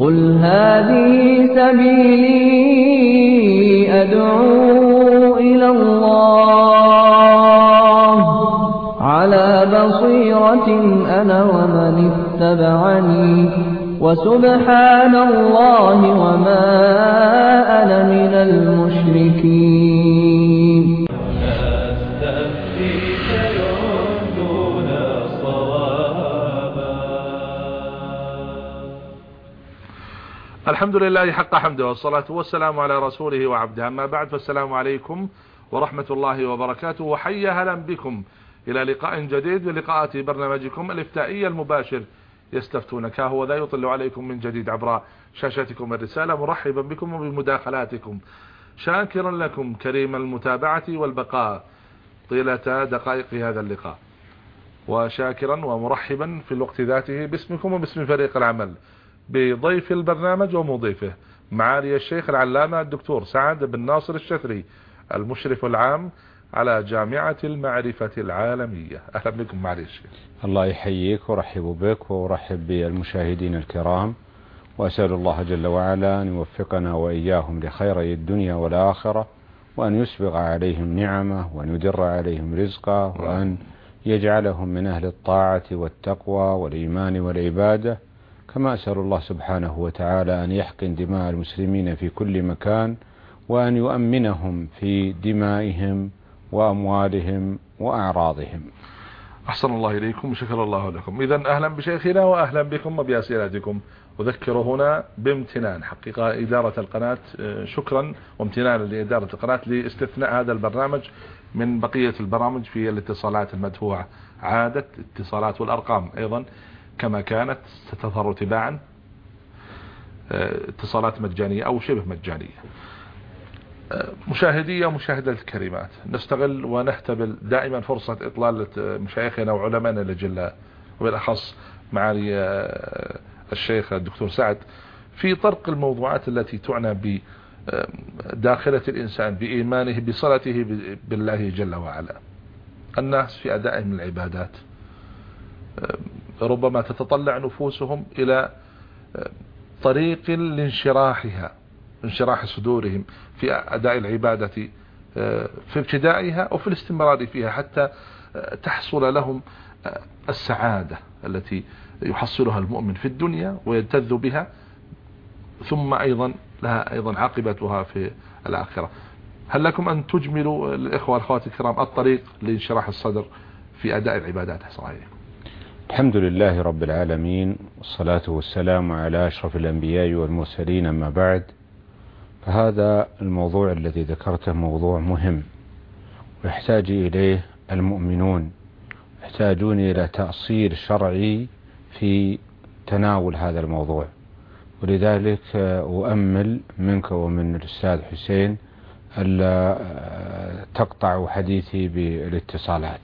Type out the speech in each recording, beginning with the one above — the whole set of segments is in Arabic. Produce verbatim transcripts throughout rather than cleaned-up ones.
قل هذه سبيلي أدعو إلى الله على بصيرة أنا ومن اتبعني وسبحان الله وما أنا من المشركين. الحمد لله حق حمده والصلاة والسلام على رسوله وعبده، أما بعد، فالسلام عليكم ورحمة الله وبركاته، وحيا هلا بكم إلى لقاء جديد من لقاءات برنامجكم الإفتائي المباشر يستفتونك، هو ذا يطل عليكم من جديد عبر شاشتكم الرسالة، مرحبا بكم وبمداخلاتكم، شاكرا لكم كريم المتابعة والبقاء طيلة دقائق هذا اللقاء، وشاكرا ومرحبا في الوقت ذاته باسمكم وباسم فريق العمل بضيف البرنامج ومضيفه معالي الشيخ العلامة الدكتور سعد بن ناصر الشثري، المشرف العام على جامعة المعرفة العالمية. أهلا بكم معالي الشيخ. الله يحييك ورحب بك ورحب بالمشاهدين الكرام، وأسأل الله جل وعلا أن يوفقنا وإياهم لخيري الدنيا والآخرة، وأن يسبغ عليهم نعمه، وأن يدر عليهم رزقه، وأن يجعلهم من أهل الطاعة والتقوى والإيمان والعبادة، كما أسأل الله سبحانه وتعالى أن يحقن دماء المسلمين في كل مكان، وأن يؤمنهم في دمائهم وأموالهم وأعراضهم. أحسن الله إليكم وشكر الله لكم. إذن أهلا بشيخنا وأهلا بكم وبأسئلتكم. أذكر هنا بامتنان حقيقة إدارة القناة، شكرا وامتنانا لإدارة القناة لاستثناء هذا البرنامج من بقية البرامج في الاتصالات المدفوعة. عادة اتصالات والأرقام أيضا كما كانت ستظهر تباعا، اتصالات مجانية أو شبه مجانية. مشاهدية ومشاهدة الكريمات، نستغل ونحتبل دائما فرصة إطلالة مشايخنا وعلمائنا الأجلاء، وبالأخص معالي الشيخ الدكتور سعد في طرق الموضوعات التي تعنى بداخلة الإنسان بإيمانه بصلته بالله جل وعلا. الناس في أدائهم العبادات ربما تتطلع نفوسهم إلى طريق لانشراحها، انشراح صدورهم في أداء العبادة في ابتدائها وفي الاستمرار فيها، حتى تحصل لهم السعادة التي يحصلها المؤمن في الدنيا ويلتذ بها، ثم أيضا لها أيضا عاقبتها في الآخرة. هل لكم أن تجملوا الإخوة والأخوات الكرام الطريق لانشراح الصدر في أداء العبادات؟ أحسن عليكم. الحمد لله رب العالمين، والصلاة والسلام على أشرف الأنبياء والمرسلين، أما بعد، فهذا الموضوع الذي ذكرته موضوع مهم ويحتاج إليه المؤمنون، يحتاجون إلى تأصيل شرعي في تناول هذا الموضوع، ولذلك أؤمل منك ومن الأستاذ حسين ألا تقطع حديثي بالاتصالات.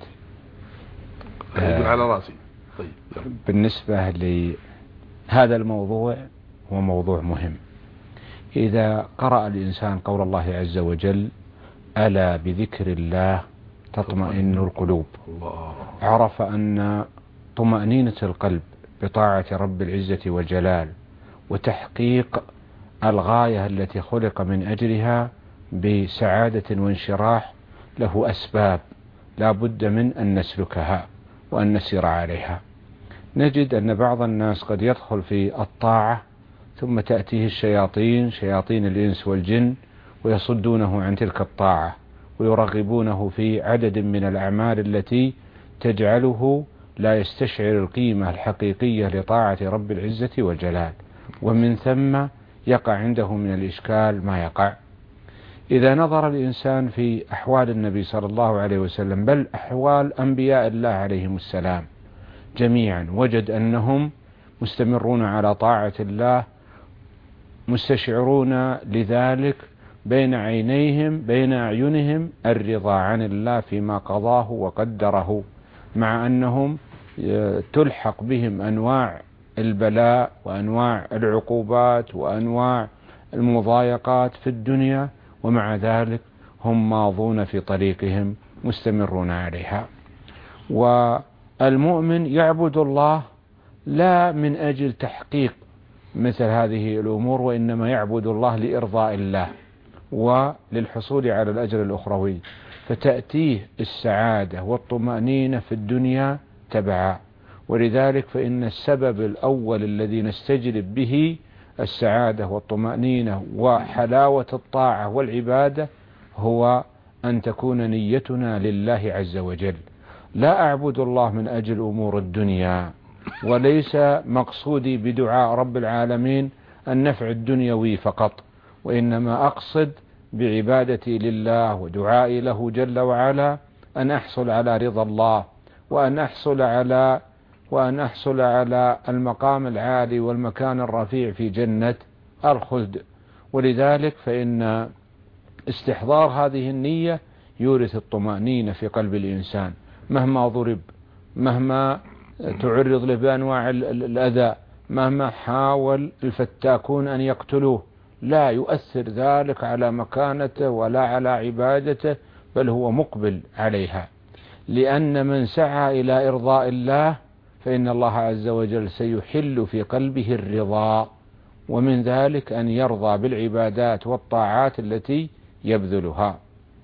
يقول على راسي. طيب. بالنسبة لهذا الموضوع هو موضوع مهم. إذا قرأ الإنسان قول الله عز وجل ألا بذكر الله تطمئن القلوب، عرف أن طمأنينة القلب بطاعة رب العزة والجلال وتحقيق الغاية التي خلق من أجلها بسعادة وانشراح له أسباب لا بد من أن نسلكها وأن نسير عليها. نجد أن بعض الناس قد يدخل في الطاعة ثم تأتيه الشياطين، شياطين الإنس والجن، ويصدونه عن تلك الطاعة ويرغبونه في عدد من الأعمال التي تجعله لا يستشعر القيمة الحقيقية لطاعة رب العزة والجلال، ومن ثم يقع عنده من الإشكال ما يقع. إذا نظر الإنسان في أحوال النبي صلى الله عليه وسلم، بل أحوال أنبياء الله عليهم السلام جميعا، وجد أنهم مستمرون على طاعة الله، مستشعرون لذلك بين عينيهم بين أعينهم الرضا عن الله فيما قضاه وقدره، مع أنهم تلحق بهم أنواع البلاء وأنواع العقوبات وأنواع المضايقات في الدنيا، ومع ذلك هم ماضون في طريقهم مستمرون عليها. والمؤمن يعبد الله لا من أجل تحقيق مثل هذه الأمور، وإنما يعبد الله لإرضاء الله وللحصول على الأجر الأخروي، فتأتيه السعادة والطمأنينة في الدنيا تبعا. ولذلك فإن السبب الأول الذي نستجلب به السعادة والطمأنينة وحلاوة الطاعة والعبادة هو أن تكون نيتنا لله عز وجل. لا أعبد الله من أجل أمور الدنيا، وليس مقصودي بدعاء رب العالمين النفع الدنيوي فقط، وإنما أقصد بعبادتي لله ودعائي له جل وعلا أن أحصل على رضا الله، وأن أحصل على وأن أحصل على المقام العالي والمكان الرفيع في جنة الخلد. ولذلك فإن استحضار هذه النية يورث الطمأنينة في قلب الإنسان، مهما ضرب، مهما تعرض له بأنواع الأذى، مهما حاول الفتاكون أن يقتلوه، لا يؤثر ذلك على مكانته ولا على عبادته، بل هو مقبل عليها. لأن من سعى إلى إرضاء الله فإن الله عز وجل سيحل في قلبه الرضا، ومن ذلك أن يرضى بالعبادات والطاعات التي يبذلها.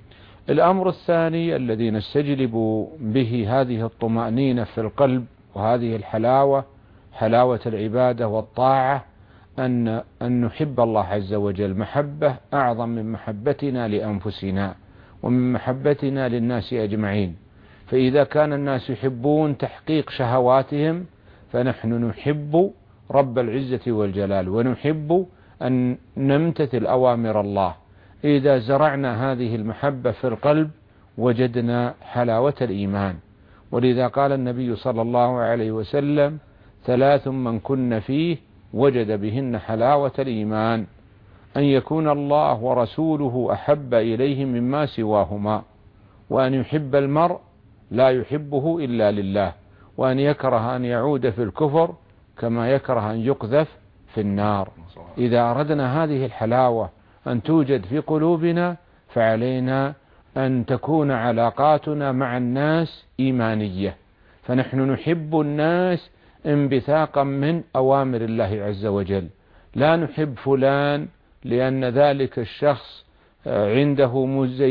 الأمر الثاني الذي نستجلب به هذه الطمأنينة في القلب وهذه الحلاوة، حلاوة العبادة والطاعة، أن أن نحب الله عز وجل محبة أعظم من محبتنا لأنفسنا ومن محبتنا للناس أجمعين. فإذا كان الناس يحبون تحقيق شهواتهم، فنحن نحب رب العزة والجلال ونحب أن نمتثل أوامر الله. إذا زرعنا هذه المحبة في القلب وجدنا حلاوة الإيمان. ولذا قال النبي صلى الله عليه وسلم: ثلاث من كن فيه وجد بهن حلاوة الإيمان: أن يكون الله ورسوله أحب إليه مما سواهما، وأن يحب المرء لا يحبه إلا لله، وأن يكره أن يعود في الكفر كما يكره أن يقذف في النار. إذا أردنا هذه الحلاوة أن توجد في قلوبنا، فعلينا أن تكون علاقاتنا مع الناس إيمانية، فنحن نحب الناس انبثاقا من أوامر الله عز وجل. لا نحب فلان لأن ذلك الشخص عنده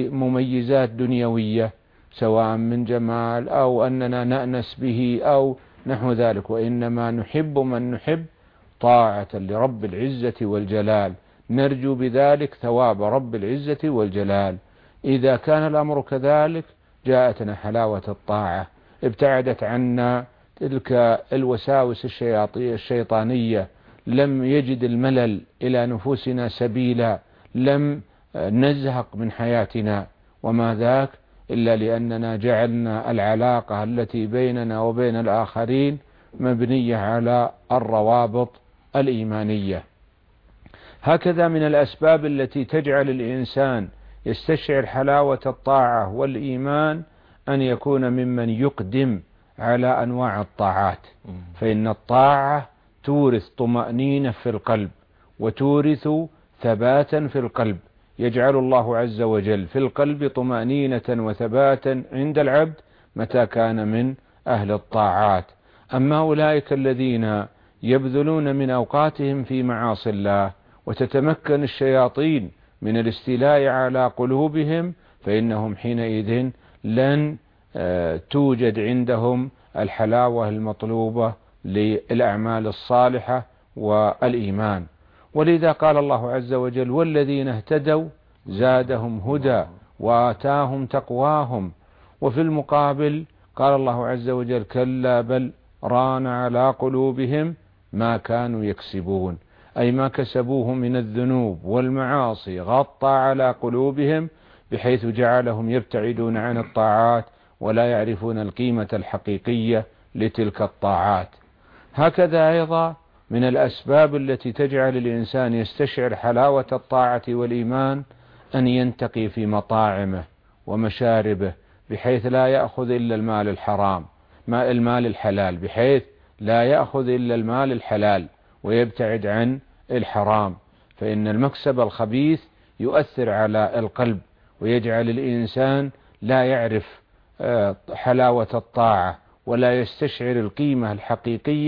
مميزات دنيوية، سواء من جمال أو أننا نأنس به أو نحو ذلك، وإنما نحب من نحب طاعة لرب العزة والجلال، نرجو بذلك ثواب رب العزة والجلال. إذا كان الأمر كذلك جاءتنا حلاوة الطاعة، ابتعدت عنا تلك الوساوس الشيطانية، لم يجد الملل إلى نفوسنا سبيلا، لم نزهق من حياتنا، وما ذاك إلا لأننا جعلنا العلاقة التي بيننا وبين الآخرين مبنية على الروابط الإيمانية. هكذا من الأسباب التي تجعل الإنسان يستشعر حلاوة الطاعة والإيمان أن يكون ممن يقدم على أنواع الطاعات، فإن الطاعة تورث طمأنينة في القلب وتورث ثباتا في القلب. يجعل الله عز وجل في القلب طمأنينة وثباتا عند العبد متى كان من أهل الطاعات. أما أولئك الذين يبذلون من أوقاتهم في معاصي الله وتتمكن الشياطين من الاستيلاء على قلوبهم، فإنهم حينئذ لن توجد عندهم الحلاوة المطلوبة للأعمال الصالحة والإيمان. ولذا قال الله عز وجل: والذين اهتدوا زادهم هدى وآتاهم تقواهم. وفي المقابل قال الله عز وجل: كلا بل ران على قلوبهم ما كانوا يكسبون، أي ما كسبوه من الذنوب والمعاصي غطى على قلوبهم بحيث جعلهم يبتعدون عن الطاعات ولا يعرفون القيمة الحقيقية لتلك الطاعات. هكذا أيضا من الأسباب التي تجعل الإنسان يستشعر حلاوة الطاعة والإيمان أن ينتقي في مطاعمه ومشاربه بحيث لا يأخذ إلا المال الحرام، ما المال الحلال، بحيث لا يأخذ إلا المال الحلال ويبتعد عن الحرام، فإن المكسب الخبيث يؤثر على القلب ويجعل الإنسان لا يعرف حلاوة الطاعة ولا يستشعر القيمة الحقيقية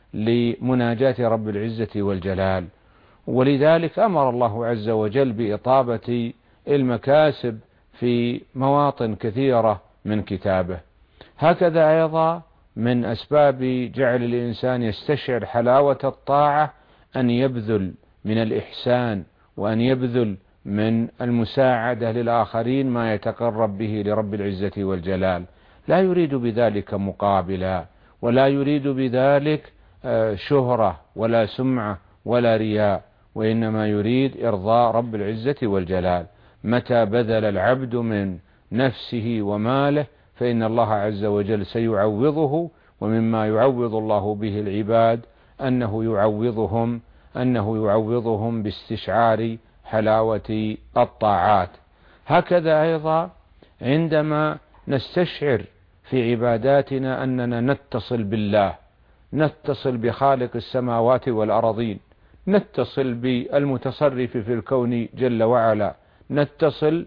لمناجاة رب العزة والجلال. ولذلك أمر الله عز وجل بإطابة المكاسب في مواطن كثيرة من كتابه. هكذا أيضا من أسباب جعل الإنسان يستشعر حلاوة الطاعة أن يبذل من الإحسان وأن يبذل من المساعدة للآخرين ما يتقرب به لرب العزة والجلال، لا يريد بذلك مقابلا، ولا يريد بذلك شهرة ولا سمعة ولا رياء، وإنما يريد إرضاء رب العزة والجلال. متى بذل العبد من نفسه وماله فإن الله عز وجل سيعوضه، ومما يعوض الله به العباد أنه يعوضهم أنه يعوضهم باستشعار حلاوة الطاعات. هكذا أيضا عندما نستشعر في عباداتنا أننا نتصل بالله، نتصل بخالق السماوات والأرضين، نتصل بالمتصرف في الكون جل وعلا، نتصل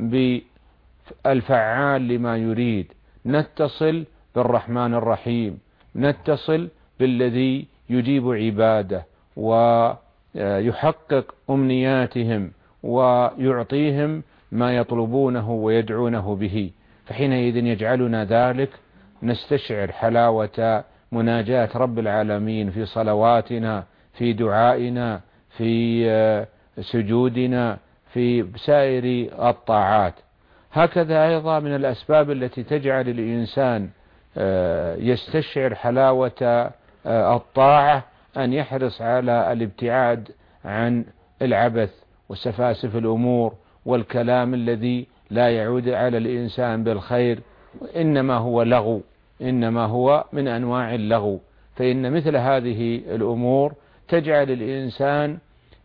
بالفعال لما يريد، نتصل بالرحمن الرحيم، نتصل بالذي يجيب عباده ويحقق أمنياتهم ويعطيهم ما يطلبونه ويدعونه به. فحينئذ يجعلنا ذلك نستشعر حلاوة مناجاة رب العالمين في صلواتنا، في دعائنا، في سجودنا، في سائر الطاعات. هكذا أيضا من الأسباب التي تجعل الإنسان يستشعر حلاوة الطاعة أن يحرص على الابتعاد عن العبث وسفاسف الأمور والكلام الذي لا يعود على الإنسان بالخير، إنما هو لغو، إنما هو من أنواع اللغو. فإن مثل هذه الأمور تجعل الإنسان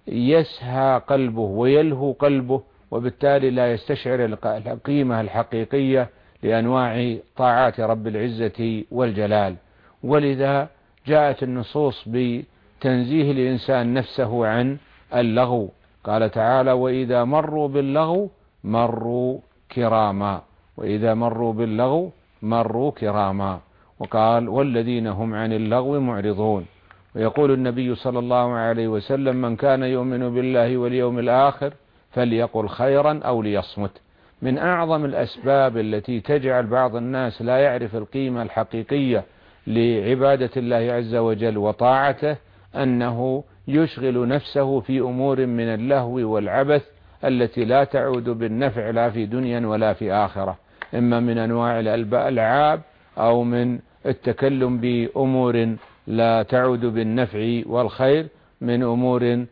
يسهى قلبه ويلهو قلبه، وبالتالي لا يستشعر القيمة الحقيقية لأنواع طاعات رب العزة والجلال. ولذا جاءت النصوص بتنزيه الإنسان نفسه عن اللغو. قال تعالى: وإذا مروا باللغو مروا كراما، وإذا مروا باللغو مروا كراما. وقال: والذين هم عن اللغو معرضون. ويقول النبي صلى الله عليه وسلم: من كان يؤمن بالله واليوم الآخر فليقل خيرا أو ليصمت. من أعظم الأسباب التي تجعل بعض الناس لا يعرف القيمة الحقيقية لعبادة الله عز وجل وطاعته أنه يشغل نفسه في أمور من اللهو والعبث التي لا تعود بالنفع لا في دنيا ولا في آخرة، إما من أنواع الألعاب أو من التكلم بأمور لا تعود بالنفع والخير، من أمور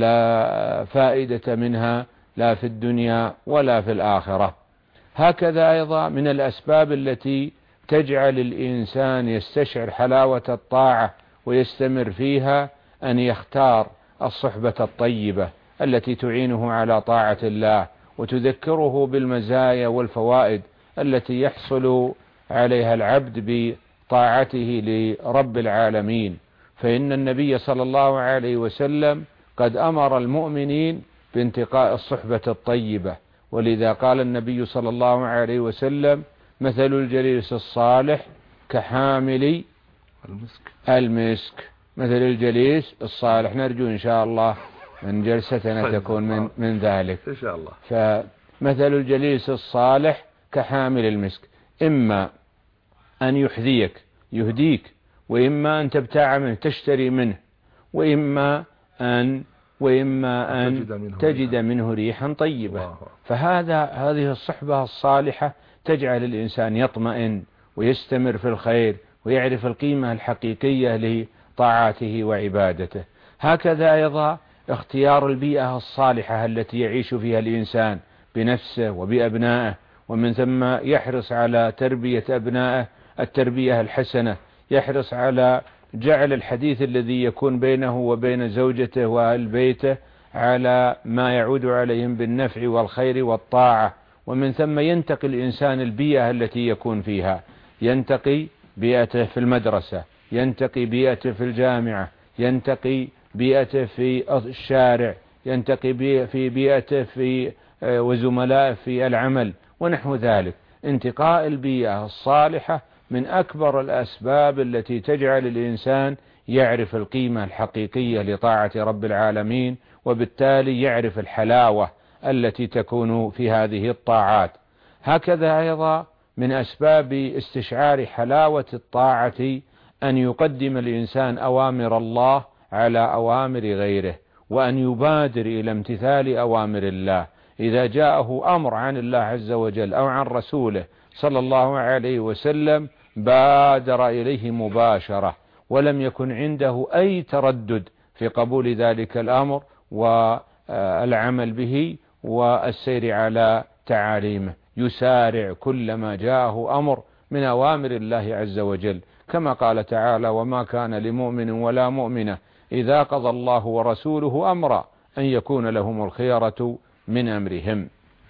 لا فائدة منها لا في الدنيا ولا في الآخرة. هكذا أيضا من الأسباب التي تجعل الإنسان يستشعر حلاوة الطاعة ويستمر فيها أن يختار الصحبة الطيبة التي تعينه على طاعة الله وتذكره بالمزايا والفوائد التي يحصل عليها العبد بطاعته لرب العالمين. فإن النبي صلى الله عليه وسلم قد أمر المؤمنين بانتقاء الصحبة الطيبة، ولذا قال النبي صلى الله عليه وسلم: مثل الجليس الصالح كحامل المسك, المسك. مثل الجليس الصالح، نرجو إن شاء الله من جلستنا تكون من, من ذلك إن شاء الله. فمثل الجليس الصالح كحامل المسك، إما أن يحذيك يهديك، وإما أن تبتاع منه تشتري منه، وإما أن وإما أن تجد منه ريحا طيبة. فهذا هذه الصحبة الصالحة تجعل الإنسان يطمئن ويستمر في الخير ويعرف القيمة الحقيقية لطاعاته وعبادته. هكذا أيضا اختيار البيئة الصالحة التي يعيش فيها الإنسان بنفسه وبأبنائه، ومن ثم يحرص على تربية أبنائه التربية الحسنة، يحرص على جعل الحديث الذي يكون بينه وبين زوجته وأهل بيته على ما يعود عليهم بالنفع والخير والطاعة. ومن ثم ينتقي الإنسان البيئة التي يكون فيها، ينتقي بيئته في المدرسة، ينتقي بيئته في الجامعة، ينتقي بيئته في الشارع، ينتقي في بيئته في وزملائه في العمل ونحو ذلك. انتقاء البيئة الصالحة من أكبر الأسباب التي تجعل الإنسان يعرف القيمة الحقيقية لطاعة رب العالمين، وبالتالي يعرف الحلاوة التي تكون في هذه الطاعات. هكذا أيضا من أسباب استشعار حلاوة الطاعة أن يقدم الإنسان أوامر الله على أوامر غيره، وأن يبادر إلى امتثال أوامر الله. إذا جاءه أمر عن الله عز وجل أو عن رسوله صلى الله عليه وسلم بادر إليه مباشرة، ولم يكن عنده أي تردد في قبول ذلك الأمر والعمل به والسير على تعاليمه، يسارع كلما جاءه أمر من أوامر الله عز وجل، كما قال تعالى: وما كان لمؤمن ولا مؤمنة إذا قضى الله ورسوله أمرا أن يكون لهم الخيرة من أمرهم.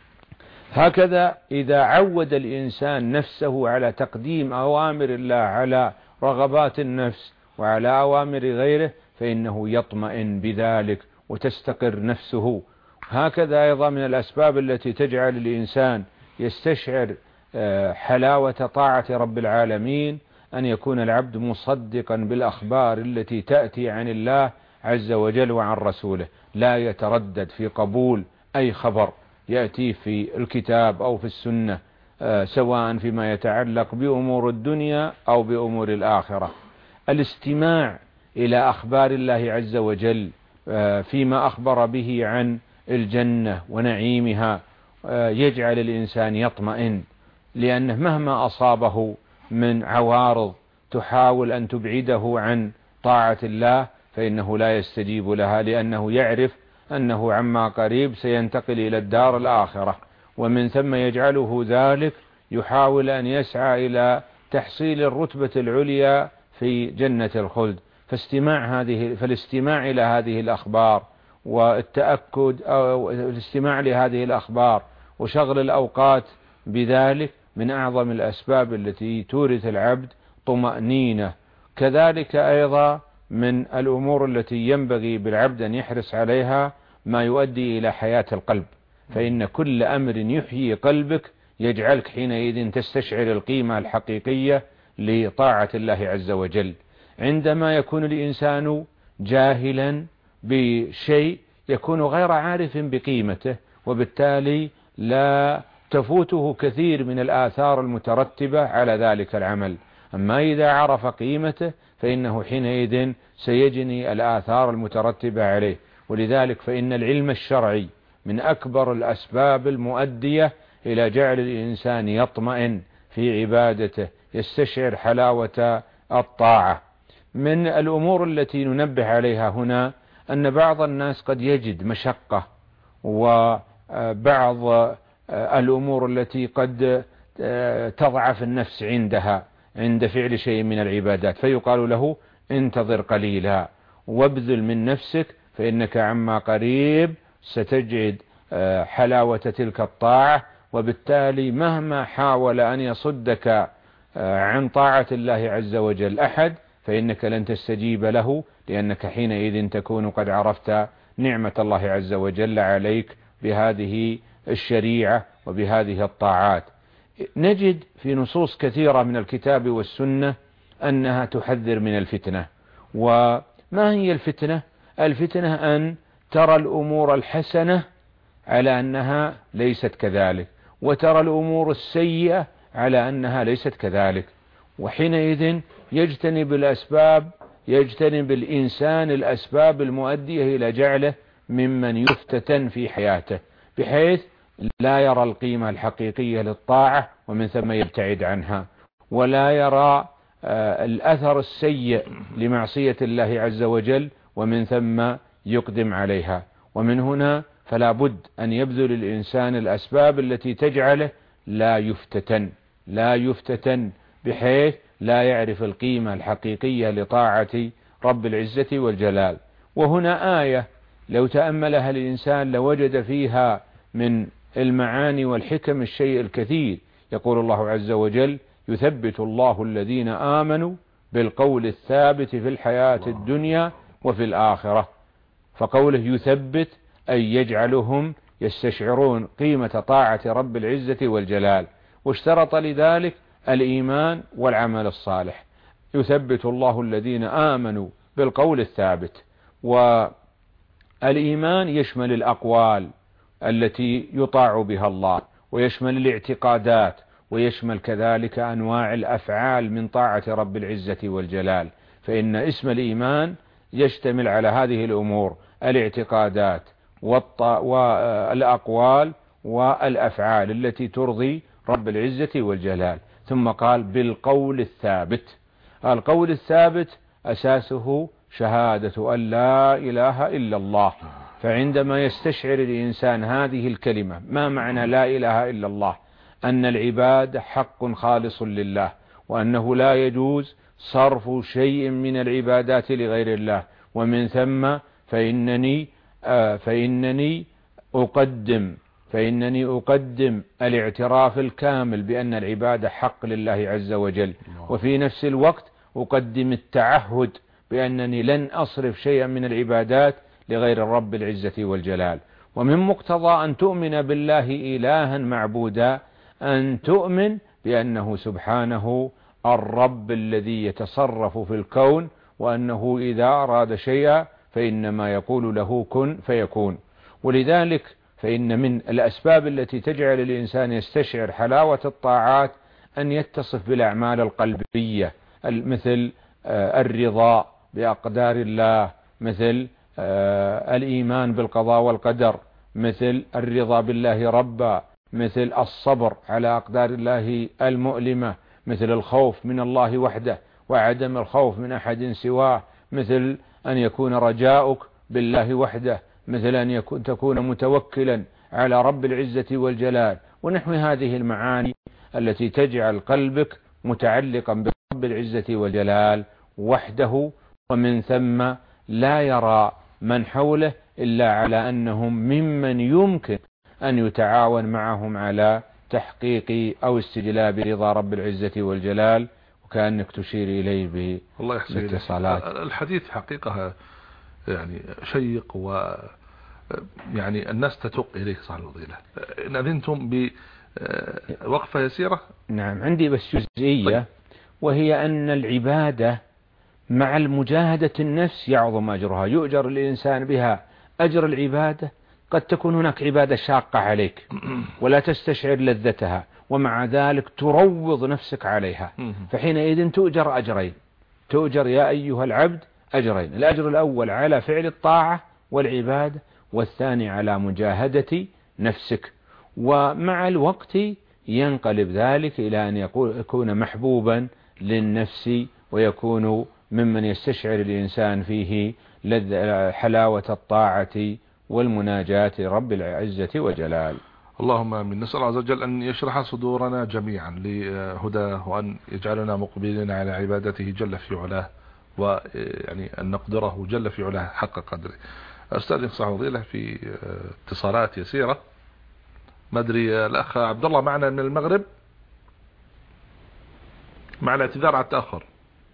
هكذا إذا عود الإنسان نفسه على تقديم أوامر الله على رغبات النفس وعلى أوامر غيره فإنه يطمئن بذلك وتستقر نفسه. هكذا أيضا من الأسباب التي تجعل الإنسان يستشعر حلاوة طاعة رب العالمين أن يكون العبد مصدقا بالأخبار التي تأتي عن الله عز وجل وعن رسوله، لا يتردد في قبول أي خبر يأتي في الكتاب أو في السنة، سواء فيما يتعلق بأمور الدنيا أو بأمور الآخرة. الاستماع إلى أخبار الله عز وجل فيما أخبر به عن الجنة ونعيمها يجعل الإنسان يطمئن، لأنه مهما أصابه من عوارض تحاول أن تبعده عن طاعة الله فإنه لا يستجيب لها، لأنه يعرف أنه عما قريب سينتقل إلى الدار الآخرة، ومن ثم يجعله ذلك يحاول أن يسعى إلى تحصيل الرتبة العليا في جنة الخلد. فاستماع هذه فالاستماع إلى هذه الأخبار والتأكد أو الاستماع لهذه الأخبار وشغل الأوقات بذلك من أعظم الأسباب التي تورث العبد طمأنينة. كذلك أيضا من الأمور التي ينبغي بالعبد أن يحرص عليها ما يؤدي إلى حياة القلب، فإن كل أمر يحيي قلبك يجعلك حينئذ تستشعر القيمة الحقيقية لطاعة الله عز وجل. عندما يكون الإنسان جاهلا بشيء يكون غير عارف بقيمته، وبالتالي لا تفوته كثير من الآثار المترتبة على ذلك العمل. أما إذا عرف قيمته فإنه حينئذ سيجني الآثار المترتبة عليه. ولذلك فإن العلم الشرعي من أكبر الأسباب المؤدية إلى جعل الإنسان يطمئن في عبادته، يستشعر حلاوة الطاعة. من الأمور التي ننبه عليها هنا أن بعض الناس قد يجد مشقة، وبعض الأمور التي قد تضعف النفس عندها عند فعل شيء من العبادات، فيقال له انتظر قليلا وابذل من نفسك فإنك عما قريب ستجد حلاوة تلك الطاعة، وبالتالي مهما حاول أن يصدك عن طاعة الله عز وجل أحد فإنك لن تستجيب له، لأنك حينئذ تكون قد عرفت نعمة الله عز وجل عليك بهذه الشريعة وبهذه الطاعات. نجد في نصوص كثيرة من الكتاب والسنة أنها تحذر من الفتنة. وما هي الفتنة؟ الفتنة أن ترى الأمور الحسنة على أنها ليست كذلك، وترى الأمور السيئة على أنها ليست كذلك، وحينئذ يجتنب الأسباب يجتنب الإنسان الأسباب المؤدية إلى جعله ممن يفتتن في حياته، بحيث لا يرى القيمة الحقيقية للطاعة ومن ثم يبتعد عنها، ولا يرى الأثر السيء لمعصية الله عز وجل ومن ثم يقدم عليها. ومن هنا فلا بد أن يبذل الإنسان الأسباب التي تجعله لا يفتتن لا يفتتن بحيث لا يعرف القيمة الحقيقية لطاعة رب العزة والجلال. وهنا آية لو تأملها الإنسان لوجد فيها من المعاني والحكم الشيء الكثير. يقول الله عز وجل: يثبت الله الذين آمنوا بالقول الثابت في الحياة الدنيا وفي الآخرة. فقوله يثبت أي يجعلهم يستشعرون قيمة طاعة رب العزة والجلال، واشترط لذلك الإيمان والعمل الصالح. يثبت الله الذين آمنوا بالقول الثابت. والإيمان يشمل الأقوال التي يطاع بها الله، ويشمل الاعتقادات، ويشمل كذلك أنواع الأفعال من طاعة رب العزة والجلال. فإن اسم الإيمان يشتمل على هذه الأمور: الاعتقادات والأقوال والأفعال التي ترضي رب العزة والجلال. ثم قال بالقول الثابت. القول الثابت أساسه شهادة أن لا إله إلا الله. فعندما يستشعر الإنسان هذه الكلمة، ما معنى لا إله إلا الله؟ أن العباد حق خالص لله، وأنه لا يجوز صرف شيء من العبادات لغير الله. ومن ثم فإنني آه فإنني أقدم فإنني أقدم الاعتراف الكامل بأن العبادة حق لله عز وجل، وفي نفس الوقت أقدم التعهد بأنني لن أصرف شيئا من العبادات لغير الرب العزة والجلال. ومن مقتضى أن تؤمن بالله إلها معبودا أن تؤمن بأنه سبحانه الرب الذي يتصرف في الكون، وأنه إذا أراد شيئا فإنما يقول له كن فيكون. ولذلك فإن من الأسباب التي تجعل الإنسان يستشعر حلاوة الطاعات أن يتصف بالأعمال القلبية، مثل الرضا بأقدار الله، مثل الإيمان بالقضاء والقدر، مثل الرضا بالله ربا، مثل الصبر على أقدار الله المؤلمة، مثل الخوف من الله وحده وعدم الخوف من أحد سواه، مثل أن يكون رجاؤك بالله وحده، مثل أن يكون تكون متوكلا على رب العزة والجلال، ونحو هذه المعاني التي تجعل قلبك متعلقا برب العزة والجلال وحده. ومن ثم لا يرى من حوله إلا على أنهم ممن يمكن أن يتعاون معهم على تحقيق أو استجلاب رضا رب العزة والجلال. وكأنك تشير إليه بالاتصالات. الحديث حقيقة يعني شيق، و يعني الناس تتوق إليه صاحب الفضيلة. إن أذنتم بوقفة يسيرة. نعم، عندي بس جزئية. طيب. وهي أن العبادة مع المجاهدة النفس يعظم أجرها، يؤجر الإنسان بها أجر العبادة. قد تكون هناك عبادة شاقة عليك ولا تستشعر لذتها، ومع ذلك تروض نفسك عليها، فحينئذ تؤجر أجرين. تؤجر يا أيها العبد أجرين: الأجر الأول على فعل الطاعة والعبادة، والثاني على مجاهدة نفسك. ومع الوقت ينقلب ذلك إلى أن يكون محبوبا للنفس، ويكون ممن يستشعر الإنسان فيه حلاوة الطاعة والمناجاة رب العزة وجلال. اللهم آمين. نسأل الله عز وجل أن يشرح صدورنا جميعا لهداه، وأن يجعلنا مقبلين على عبادته جل في علاه، ويعني أن نقدره جل في علاه حق قدره. أستاذ صاحب فضيلة في اتصالات يسيرة. ما أدري الأخ عبد الله معنا من المغرب، مع الاعتذار على التأخر.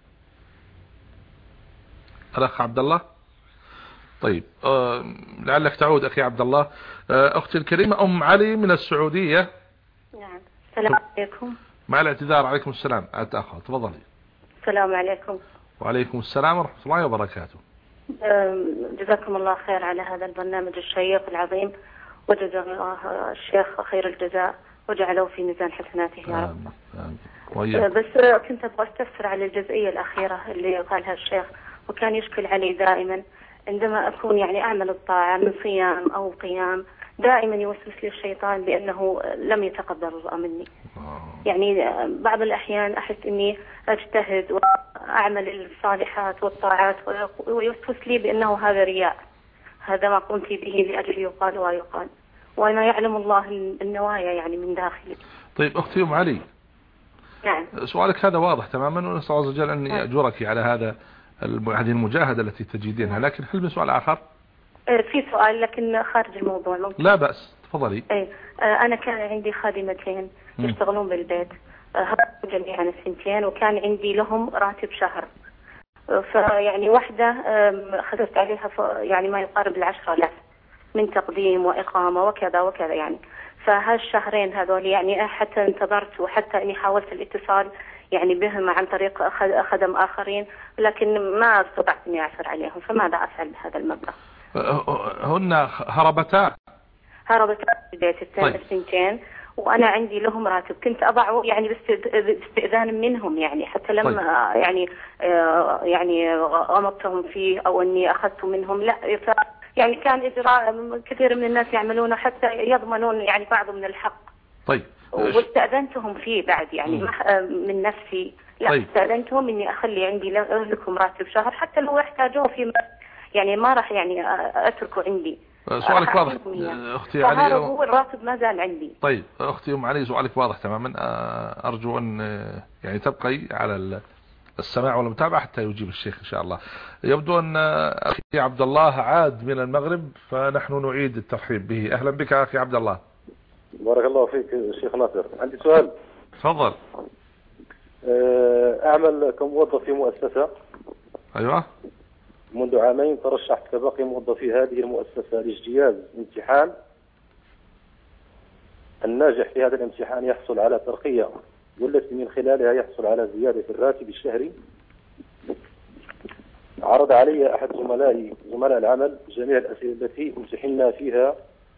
الأخ عبد الله. طيب أه لعلك تعود أخي عبد الله. أه أختي الكريمة أم علي من السعودية. نعم. السلام عليكم. مع الاعتذار. عليكم السلام على التأخر، تفضلي. السلام عليكم. وعليكم السلام ورحمة الله وبركاته. جزاكم الله خير على هذا البرنامج الشيق العظيم، وجزا الله الشيخ خير الجزاء وجعله في ميزان حسناته يا رب. آمين. آمين. بس كنت أبغى أستفسر على الجزئية الأخيرة اللي قالها الشيخ، وكان يشكل علي دائما عندما أكون يعني أعمل الطاعة من صيام أو قيام، دائما يوسوس لي الشيطان بأنه لم يتقبل الله مني. يعني بعض الأحيان أحس أني أجتهد وأعمل الصالحات والطاعات ويوسوس لي بأنه هذا رياء، هذا ما قمت به لأجل يقال ويقال، وأنا يعلم الله النوايا يعني من داخلي. طيب أختي أم علي. نعم. سؤالك هذا واضح تماما، ونسأل الله عز وجل أن يأجرك على هذا هذه المجاهدة التي تجدينها. لكن هل من سؤال آخر؟ في سؤال لكن خارج الموضوع ممكن؟ لا بأس، تفضلي. ايه أنا كان عندي خادمتين يشتغلون بالبيت، هربوا جميعا السنتين، وكان عندي لهم راتب شهر. فيعني واحدة أخذت عليها يعني ما يقارب العشرة آلاف من تقديم وإقامة وكذا وكذا يعني. فهالشهرين هذول يعني حتى انتظرت، وحتى اني حاولت الاتصال يعني بهم عن طريق خدم آخرين، لكن ما استطعت أني أعثر عليهم، فماذا أفعل بهذا المبلغ؟ هن هربتا هربتا بداية السنتين، وأنا عندي لهم راتب كنت أضعه يعني باستئذان منهم، يعني حتى لما طيب. يعني يعني غمضتهم فيه أو أني أخذته منهم، لا يعني كان إجراء كثير من الناس يعملونه حتى يضمنون يعني بعض من الحق. طيب. واستأذنتهم فيه بعد يعني م. من نفسي، لا طيب. استأذنتهم إني أخلي عندي لكم راتب شهر حتى لو احتاجوه في يعني ما راح يعني أتركه عندي. سؤالك واضح أختي علي. هو الراتب ما زال عندي. طيب أختي أم علي، سؤالك واضح تماما. أرجو أن يعني تبقي على السماع والمتابعة حتى يجيب الشيخ إن شاء الله. يبدو أن أخي عبد الله عاد من المغرب، فنحن نعيد الترحيب به. أهلا بك أخي عبد الله. بارك الله فيك الشيخ ناصر. عندي سؤال. تفضل. أعمل كموظف في مؤسسة. أيوة. منذ عامين ترشحت كباقي موظفي هذه المؤسسة لاجتياز امتحان. الناجح في هذا الامتحان يحصل على ترقية، والتي من خلالها يحصل على زيادة الراتب الشهري. عرض علي أحد زملائي زملاء العمل جميع الأسئلة التي امتحنا فيها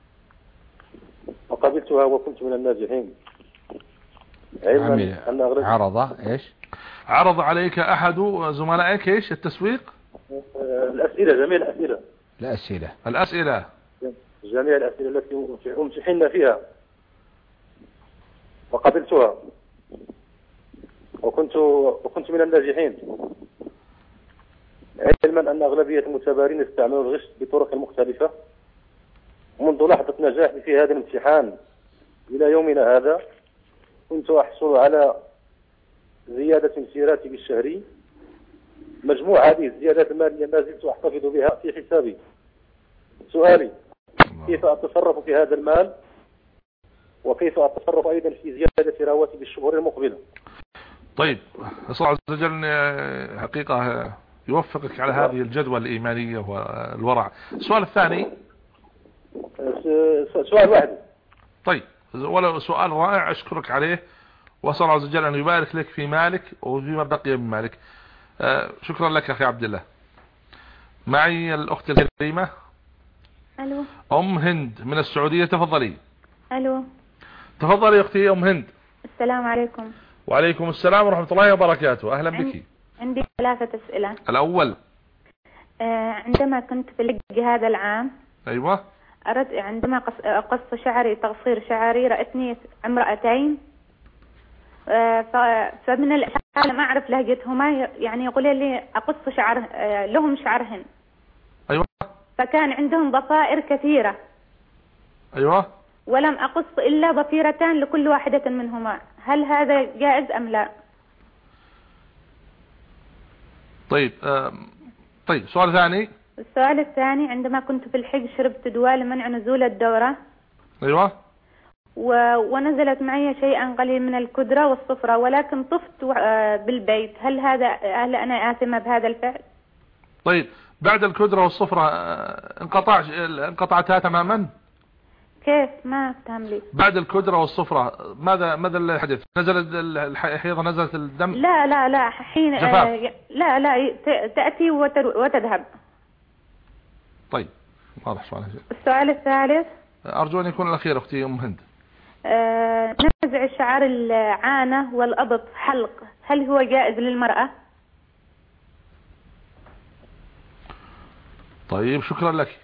وقبلتها وكنت من الناجحين. علما أن أغلب عرض إيش؟ عرض عليك أحد زملائك إيش؟ التسويق؟ الأسئلة، جميع الأسئلة. الأسئلة. الأسئلة. جميع الأسئلة التي امتحنا فيها وقبلتها وكنت وكنت من الناجحين، علما أن أغلبية المتبارين استعملوا الغش بطرق مختلفة. منذ لحظة نجاحي في هذا الامتحان إلى يومنا هذا كنت أحصل على زيادة في راتبي الشهري. مجموع هذه الزيادات المالية ما زلت أحتفظ بها في حسابي. سؤالي: كيف أتصرف في هذا المال؟ وكيف أتصرف أيضا في زيادة رواتب الشهور المقبلة؟ طيب، أسأل الله عز وجل حقيقة يوفقك على هذه الجدوى الإيمانية والورع. السؤال الثاني. سؤال واحد. طيب، ولو سؤال رائع أشكرك عليه، وأسأل الله عز وجل أن يبارك لك في مالك وفيما بقي من مالك. آه شكرا لك أخي عبد الله. معي الأخت الكريمة. ألو. أم هند من السعودية، تفضلي. ألو. تفضلي أختي أم هند. السلام عليكم. وعليكم السلام ورحمة الله وبركاته. أهلا بك. عندي ثلاثة أسئلة. الأول. آه عندما كنت في الحج هذا العام. أيوة. أردت عندما قص شعري تقصير شعري رأتني امرأتين، آه فمن الأشياء لم أعرف لهجتهما يعني يقول لي أقص شعر آه لهم شعرهن. أيوة. فكان عندهم ضفائر كثيرة. أيوة. ولم أقص إلا ضفيرتان لكل واحدة منهما، هل هذا جائز أم لا؟ طيب آه طيب سؤال ثاني. السؤال الثاني: عندما كنت في الحج شربت دواء لمنع نزول الدورة. أيوة. و... ونزلت معي شيئا قليل من الكدرة والصفرة، ولكن طفت بالبيت، هل هذا هل أنا آثمة بهذا الفعل؟ طيب، بعد الكدرة والصفرة انقطع انقطعتها تماما؟ كيف؟ ما فهم لي. بعد الكدرة والصفرة ماذا ماذا اللي حدث؟ نزلت الحيضة، نزلت الدم؟ لا لا لا حين جفاف. لا لا تأتي وتذهب. طيب، واضح سؤال. السؤال الثالث. أرجو أن يكون الأخير أختي أم هند. آه نزع شعر العانة والأبط حلق، هل هو جائز للمرأة؟ طيب، شكرا لك.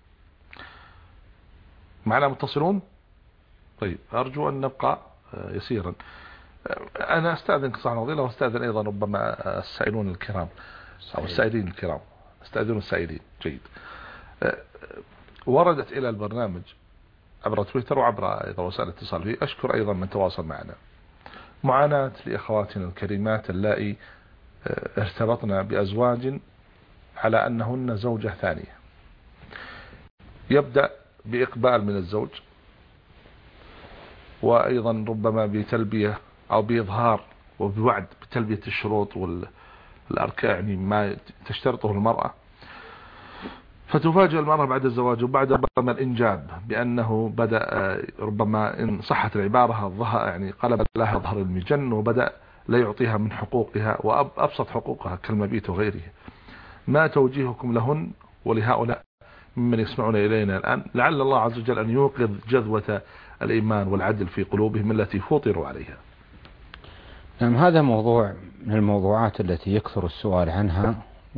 معنا متصلون؟ طيب، أرجو أن نبقى يسيرا. أنا أستأذن صاحب الفضيلة، وأستأذن أيضا ربما السائلون الكرام أو السائلين الكرام. أستأذن السائلين. جيد. وردت إلى البرنامج عبر تويتر وعبر أيضا وسائل الاتصال فيه، أشكر أيضا من تواصل معنا، معاناة لأخواتنا الكريمات اللائي ارتبطنا بأزواج على أنهن زوجة ثانية. يبدأ بإقبال من الزوج، وأيضا ربما بتلبية أو بإظهار وبوعد بتلبية الشروط والأركان، يعني ما تشترطه المرأة. فتفاجئ المرأة بعد الزواج وبعد ربما الإنجاب بأنه بدأ ربما إن صحت العبارة الظهر، يعني قلب لها ظهر المجن، وبدأ لا يعطيها من حقوقها وأبسط حقوقها كالمبيت وغيره. ما توجيهكم لهن ولهؤلاء ممن يسمعون إلينا الآن، لعل الله عز وجل أن يوقظ جذوة الإيمان والعدل في قلوبهم التي فطروا عليها؟ نعم، هذا موضوع من الموضوعات التي يكثر السؤال عنها،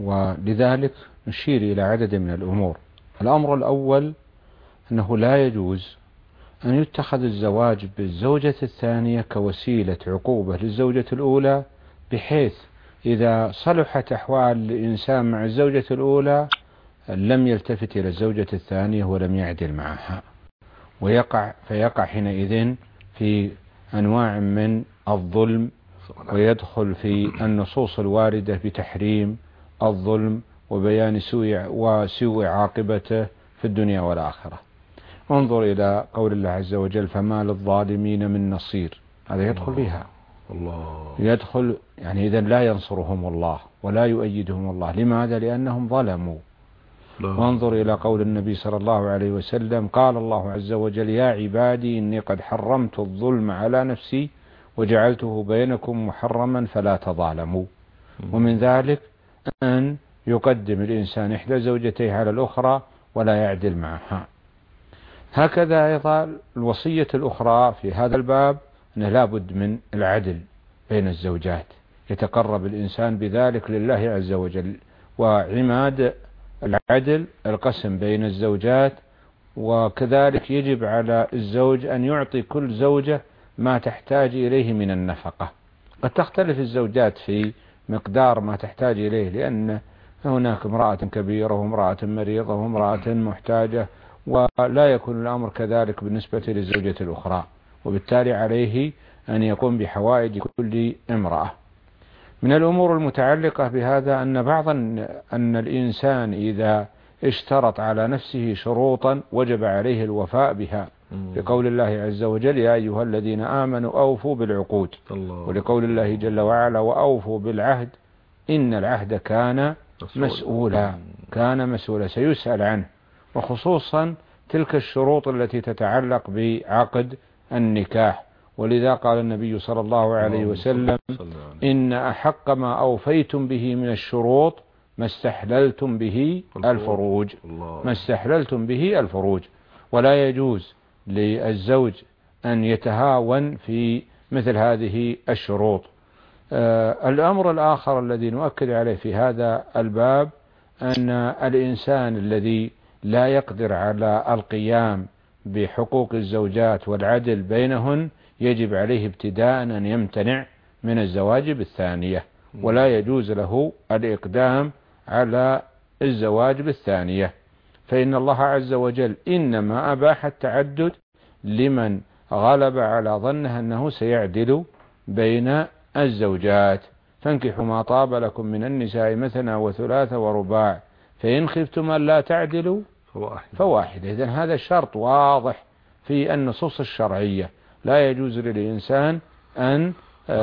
ولذلك نشير إلى عدد من الأمور. الأمر الأول أنه لا يجوز أن يتخذ الزواج بالزوجة الثانية كوسيلة عقوبة للزوجة الأولى، بحيث إذا صلحت أحوال الإنسان مع الزوجة الأولى لم يلتفت إلى الزوجة الثانية ولم يعدل معها، ويقع فيقع حينئذ في أنواع من الظلم، ويدخل في النصوص الواردة بتحريم الظلم وبيان سوء وسوء عاقبته في الدنيا والآخرة. انظر إلى قول الله عز وجل: فما للظالمين من نصير. هذا يدخل فيها الله، يدخل يعني إذن لا ينصرهم الله ولا يؤيدهم الله. لماذا؟ لأنهم ظلموا. وانظر إلى قول النبي صلى الله عليه وسلم: قال الله عز وجل: يا عبادي إني قد حرمت الظلم على نفسي وجعلته بينكم محرما فلا تظالموا. ومن ذلك أن يقدم الإنسان إحدى زوجتيه على الأخرى ولا يعدل معها. هكذا أيضا الوصية الأخرى في هذا الباب أنه لا بد من العدل بين الزوجات، يتقرب الإنسان بذلك لله عز وجل. وعماد العدل القسم بين الزوجات، وكذلك يجب على الزوج أن يعطي كل زوجة ما تحتاج إليه من النفقة. قد تختلف الزوجات في مقدار ما تحتاج إليه، لأن هناك امرأة كبيرة وامرأة مريضة وامرأة محتاجة، ولا يكون الأمر كذلك بالنسبة للزوجة الأخرى، وبالتالي عليه أن يقوم بحوائج كل امرأة. من الأمور المتعلقة بهذا أن بعض أن الإنسان إذا اشترط على نفسه شروطا وجب عليه الوفاء بها، لقول الله عز وجل: يا أيها الذين آمنوا أوفوا بالعقود، ولقول الله جل وعلا: وأوفوا بالعهد إن العهد كان مسؤولا. كان مسؤولا، سيسأل عنه، وخصوصا تلك الشروط التي تتعلق بعقد النكاح. ولذا قال النبي صلى الله عليه وسلم: إن أحق ما أوفيتم به من الشروط ما استحللتم به الفروج. ما استحللتم به الفروج. ولا يجوز للزوج أن يتهاون في مثل هذه الشروط. آه الأمر الآخر الذي نؤكد عليه في هذا الباب أن الإنسان الذي لا يقدر على القيام بحقوق الزوجات والعدل بينهن يجب عليه ابتداء أن يمتنع من الزواج بالثانية، ولا يجوز له الإقدام على الزواج بالثانية، فإن الله عز وجل إنما أباح التعدد لمن غلب على ظنه أنه سيعدل بين الزوجات. فانكحوا ما طاب لكم من النساء مثنى وثلاث ورباع فإن خفتم أن لا تعدلوا فواحد. إذن هذا الشرط واضح في النصوص الشرعية، لا يجوز للإنسان أن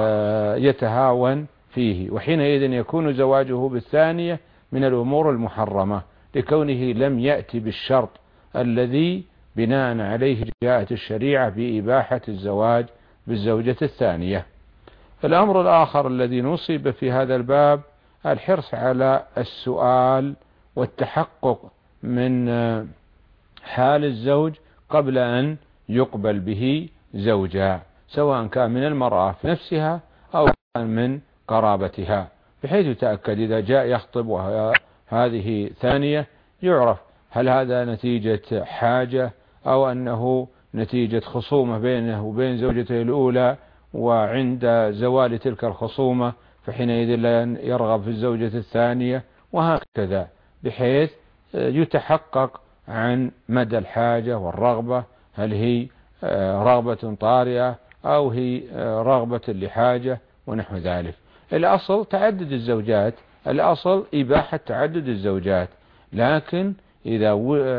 يتهاون فيه، وحينئذ يكون زواجه بالثانية من الأمور المحرمة لكونه لم يأتي بالشرط الذي بناء عليه جاءت الشريعة بإباحة الزواج بالزوجة الثانية. الأمر الآخر الذي نصيب في هذا الباب الحرص على السؤال والتحقق من حال الزوج قبل أن يقبل به زوجا، سواء كان من المرأة في نفسها أو كان من قرابتها، بحيث يتأكد إذا جاء يخطب وهذه ثانية يعرف هل هذا نتيجة حاجة أو أنه نتيجة خصومة بينه وبين زوجته الأولى، وعند زوال تلك الخصومة فحينئذ لا يرغب في الزوجة الثانية، وهكذا، بحيث يتحقق عن مدى الحاجة والرغبة، هل هي رغبة طارئة أو هي رغبة لحاجة ونحو ذلك. الأصل تعدد الزوجات، الأصل إباحة تعدد الزوجات، لكن إذا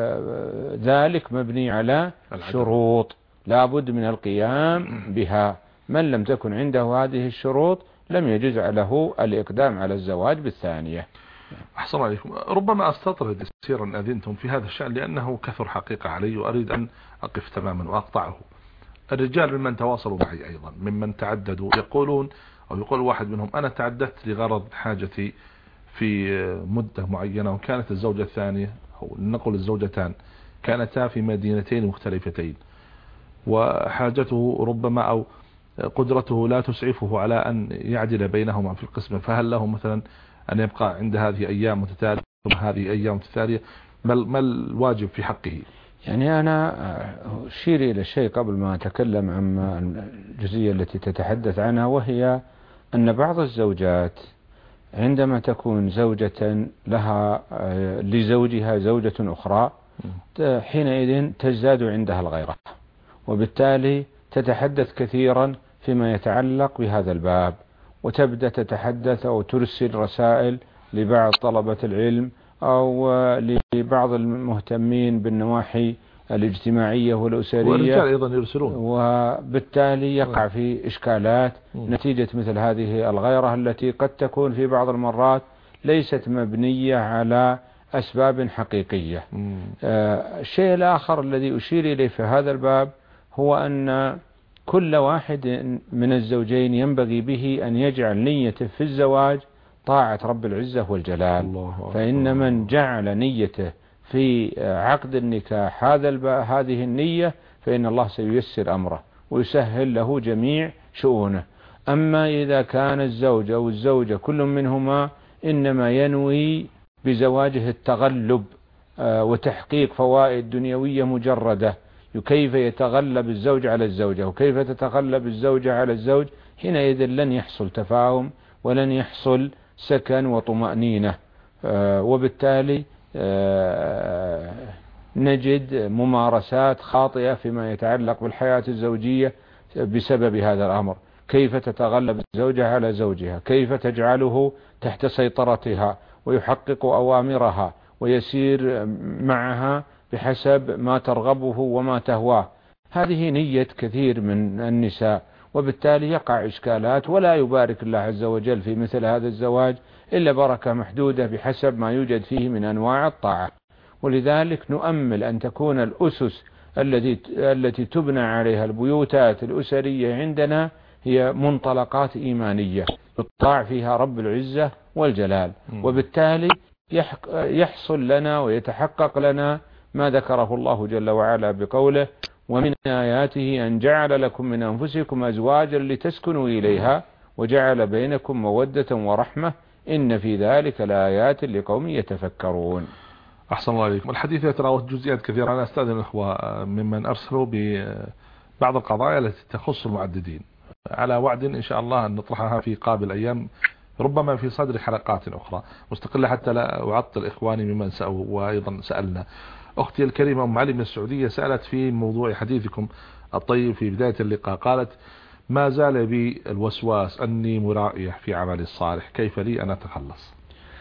ذلك مبني على شروط لا بد من القيام بها. من لم تكن عنده هذه الشروط لم يجوز له الإقدام على الزواج بالثانية. أحسن عليكم. ربما أستطرد كثيرا إن أذنتم في هذا الشأن لأنه كثر حقيقة علي وأريد أن أقف تماما وأقطعه. الرجال ممن تواصلوا معي أيضا ممن تعددوا يقولون أو يقول واحد منهم أنا تعددت لغرض حاجتي في مدة معينة، وكانت الزوجة الثانية أو نقول الزوجتان كانتا في مدينتين مختلفتين، وحاجته ربما أو قدرته لا تسعفه على أن يعدل بينهما في القسمة، فهل له مثلا أن يبقى عند هذه أيام متتالية وهذه أيام متتالية؟ ما الواجب في حقه؟ يعني أنا أشير إلى شيء قبل ما أتكلم عن الجزئية التي تتحدث عنها، وهي أن بعض الزوجات عندما تكون زوجة لها لزوجها زوجة أخرى حينئذ تزداد عندها الغيرة، وبالتالي تتحدث كثيرا فيما يتعلق بهذا الباب، وتبدأ تتحدث أو ترسل رسائل لبعض طلبة العلم أو لبعض المهتمين بالنواحي الاجتماعية والأسرية، والرجال أيضا يرسلون، وبالتالي يقع في إشكالات نتيجة مثل هذه الغيرة التي قد تكون في بعض المرات ليست مبنية على أسباب حقيقية. آه الشيء الآخر الذي أشير إليه في هذا الباب هو أن كل واحد من الزوجين ينبغي به أن يجعل نيته في الزواج طاعة رب العزة والجلال، فإن من جعل نيته في عقد النكاح هذا هذه النية فإن الله سييسر أمره ويسهل له جميع شؤونه. أما إذا كان الزوج أو الزوجة كل منهما إنما ينوي بزواجه التغلب وتحقيق فوائد دنيوية مجردة، كيف يتغلب الزوج على الزوجة وكيف تتغلب الزوجة على الزوج، حينئذ لن يحصل تفاهم ولن يحصل سكن وطمأنينة، وبالتالي نجد ممارسات خاطئة فيما يتعلق بالحياة الزوجية بسبب هذا الأمر. كيف تتغلب الزوجة على زوجها، كيف تجعله تحت سيطرتها ويحقق أوامرها ويسير معها بحسب ما ترغبه وما تهواه. هذه نية كثير من النساء، وبالتالي يقع إشكالات، ولا يبارك الله عز وجل في مثل هذا الزواج إلا بركة محدودة بحسب ما يوجد فيه من أنواع الطاعة. ولذلك نؤمل أن تكون الأسس التي التي تبنى عليها البيوتات الأسرية عندنا هي منطلقات إيمانية يطاع فيها رب العزة والجلال، وبالتالي يحصل لنا ويتحقق لنا ما ذكره الله جل وعلا بقوله: ومن آياته أن جعل لكم من أنفسكم أزواجا لتسكنوا إليها وجعل بينكم مودة ورحمة إن في ذلك لآيات لقوم يتفكرون. أحسن الله عليكم. الحديث يتراوح جزئيات كثيرة. أنا أستاذن الأخوة ممن أرسلوا ببعض القضايا التي تخص المعددين على وعد إن شاء الله أن نطرحها في قابل أيام، ربما في صدر حلقات أخرى مستقلة حتى لا أعطل إخواني ممن سألوا وأيضا سألنا. أختي الكريمة أم علي من السعودية سألت في موضوع حديثكم الطيب في بداية اللقاء، قالت: ما زال بي الوسواس أني مرائية في عمل الصالح، كيف لي أن أتخلص؟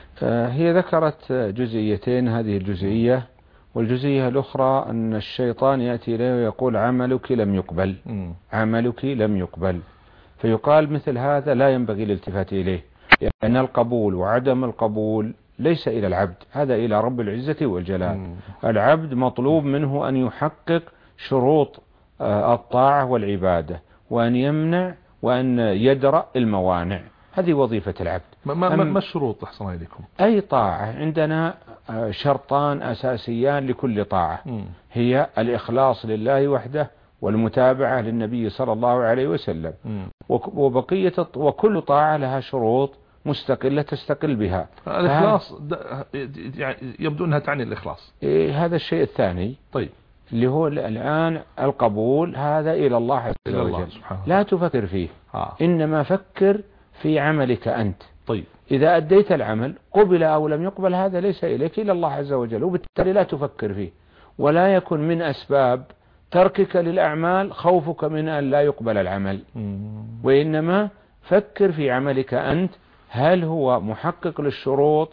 هي ذكرت جزئيتين، هذه الجزئية والجزئية الأخرى أن الشيطان يأتي إليه ويقول: عملك لم يقبل، عملك لم يقبل. فيقال مثل هذا لا ينبغي الالتفات إليه، لأن القبول وعدم القبول ليس إلى العبد، هذا إلى رب العزة والجلال. مم. العبد مطلوب منه أن يحقق شروط الطاعة والعبادة، وأن يمنع وأن يدرأ الموانع، هذه وظيفة العبد. ما, ما, ما الشروط أحسن إليكم؟ أي طاعة عندنا شرطان أساسيان لكل طاعة، مم. هي الإخلاص لله وحده والمتابعة للنبي صلى الله عليه وسلم، مم. وبقية وكل طاعة لها شروط مستقلة تستقل بها. الإخلاص يعني يبدو أنها تعني الإخلاص. إيه هذا الشيء الثاني. طيب، اللي هو الآن القبول، هذا إلى الله عز وجل، لا تفكر فيه. آه. إنما فكر في عملك أنت. طيب، إذا أديت العمل قبل أو لم يقبل هذا ليس إليك إلى الله عز وجل، وبالتالي لا تفكر فيه، ولا يكن من أسباب تركك للأعمال خوفك من أن لا يقبل العمل، مم. وإنما فكر في عملك أنت، هل هو محقق للشروط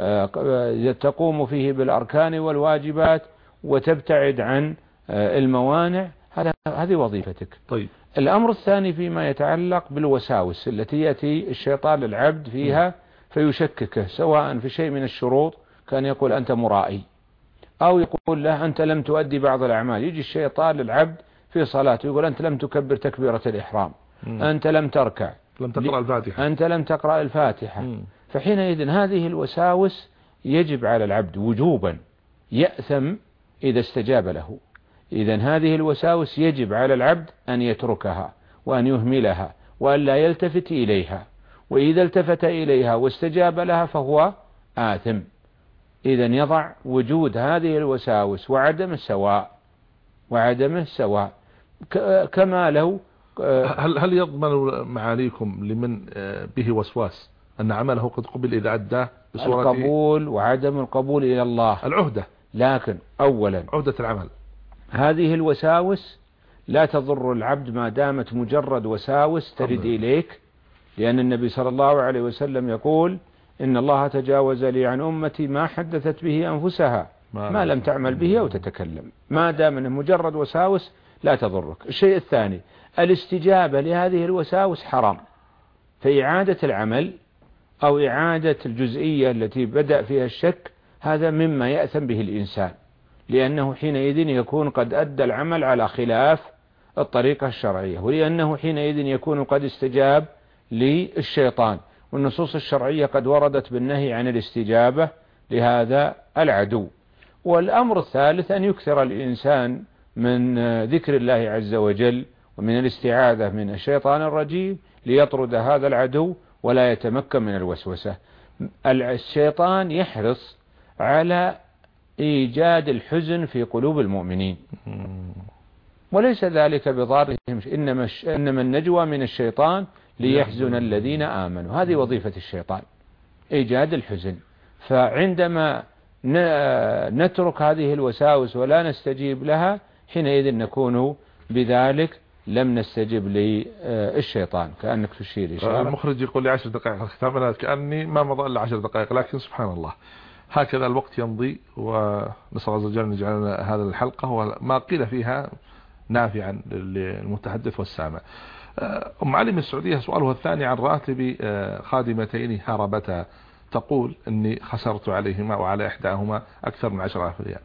تقوم فيه بالأركان والواجبات وتبتعد عن الموانع، هذه وظيفتك. طيب، الأمر الثاني فيما يتعلق بالوساوس التي يأتي الشيطان للعبد فيها فيشككه، سواء في شيء من الشروط، كان يقول أنت مرائي، أو يقول له أنت لم تؤدي بعض الأعمال. يجي الشيطان للعبد في صلاته يقول أنت لم تكبر تكبيرة الإحرام، م. أنت لم تركع، لم تقرأ الفاتحة، أنت لم تقرأ الفاتحة. م. فحينئذ هذه الوساوس يجب على العبد وجوبا يأثم إذا استجاب له. إذن هذه الوساوس يجب على العبد أن يتركها وأن يهملها وأن لا يلتفت إليها، وإذا التفت إليها واستجاب لها فهو آثم. إذن يضع وجود هذه الوساوس وعدم السواء وعدم السواء كما لو هل هل يضمن معاليكم لمن به وسواس أن عمله قد قبل إذا أداه بصورة القبول وعدم القبول إلى الله العهدة؟ لكن أولا عهدة العمل، هذه الوساوس لا تضر العبد ما دامت مجرد وساوس ترد إليك، لأن النبي صلى الله عليه وسلم يقول إن الله تجاوز لي عن أمتي ما حدثت به أنفسها ما, ما لم تعمل به أو تتكلم. ما دام أنه مجرد وساوس لا تضرك. الشيء الثاني الاستجابة لهذه الوساوس حرام، فإعادة العمل أو إعادة الجزئية التي بدأ فيها الشك هذا مما يأثم به الإنسان، لأنه حينئذ يكون قد أدى العمل على خلاف الطريقة الشرعية، ولأنه حينئذ يكون قد استجاب للشيطان، والنصوص الشرعية قد وردت بالنهي عن الاستجابة لهذا العدو. والأمر الثالث أن يكثر الإنسان من ذكر الله عز وجل ومن الاستعاذة من الشيطان الرجيم ليطرد هذا العدو ولا يتمكن من الوسوسة. الشيطان يحرص على إيجاد الحزن في قلوب المؤمنين، وليس ذلك بضارهم، إنما, إنما النجوى من الشيطان ليحزن الذين آمنوا. هذه وظيفة الشيطان إيجاد الحزن. فعندما نترك هذه الوساوس ولا نستجيب لها حينئذ نكون بذلك لم نستجب للشيطان. كأنك تشير إشارة. المخرج يقول لي عشر دقائق ختامنا، كأني ما مضى إلا عشر دقائق، لكن سبحان الله هكذا الوقت يمضي، ونسأل الله عز وجل أن يجعل هذه الحلقة وما قيل فيها نافعا للمتحدث والسامع. أم علي من السعودية سؤالها الثاني عن راتب خادمتين هربتا، تقول أني خسرت عليهما وعلى إحداهما أكثر من عشرة آلاف ريال.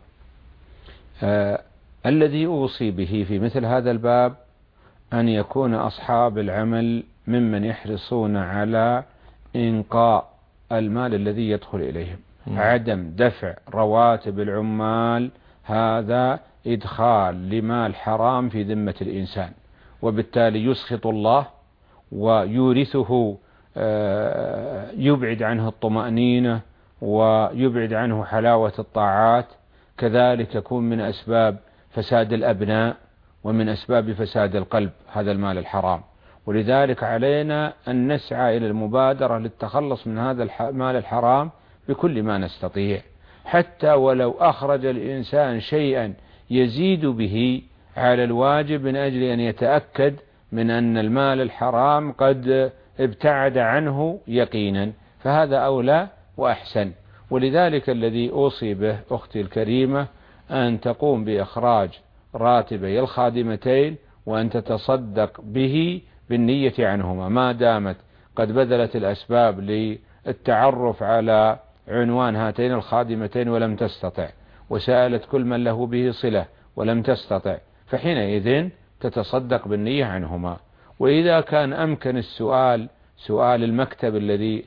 آه الذي أوصي به في مثل هذا الباب أن يكون أصحاب العمل ممن يحرصون على إنقاء المال الذي يدخل إليهم. م. عدم دفع رواتب العمال هذا إدخال لمال حرام في ذمة الإنسان، وبالتالي يسخط الله ويورثه يبعد عنه الطمأنينة ويبعد عنه حلاوة الطاعات. كذلك يكون من أسباب فساد الأبناء ومن أسباب فساد القلب هذا المال الحرام. ولذلك علينا أن نسعى إلى المبادرة للتخلص من هذا المال الحرام بكل ما نستطيع، حتى ولو أخرج الإنسان شيئا يزيد به على الواجب من أجل أن يتأكد من أن المال الحرام قد ابتعد عنه يقينا، فهذا أولى وأحسن. ولذلك الذي أوصي به أختي الكريمة أن تقوم بإخراج راتبي الخادمتين وأن تتصدق به بالنية عنهما، ما دامت قد بذلت الأسباب للتعرف على عنوان هاتين الخادمتين ولم تستطع، وسألت كل من له به صلة ولم تستطع، فحينئذ تتصدق بالنية عنهما. وإذا كان أمكن السؤال سؤال المكتب الذي